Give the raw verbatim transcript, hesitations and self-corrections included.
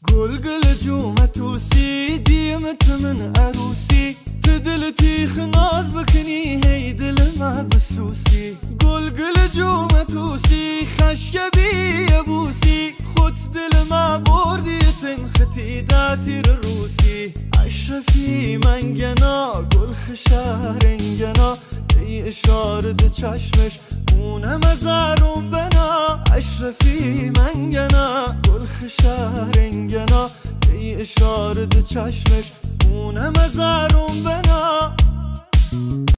قول قل جومة توسي ديمت من عروسي تدلتي خناز بكني هي دل ما بسوسي قول قل جومة توسي خشك بي يبوسي خد دل ما بردي تنختي داتي الروسي اشرفي منگنا قول خشارنگنا ای اشاره ده چشمش اونم زارون بنا اشرفی منگنا گل خشارنگنا ای اشاره ده چشمش اونم زارون بنا